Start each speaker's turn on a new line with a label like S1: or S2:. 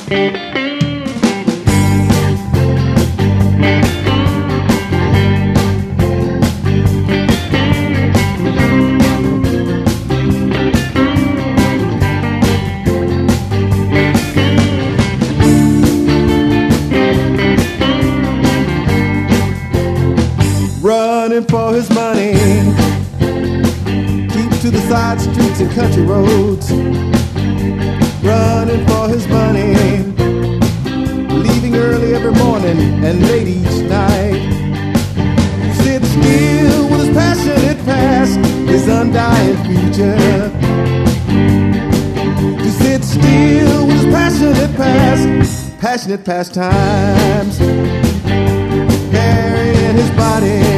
S1: Running for his money, keep to the side streets and country roads. Running for his money, leaving early every morning and late each night. Sit still with his passionate past, his undying future. To sit still with his passionate past, passionate pastimes, carrying his body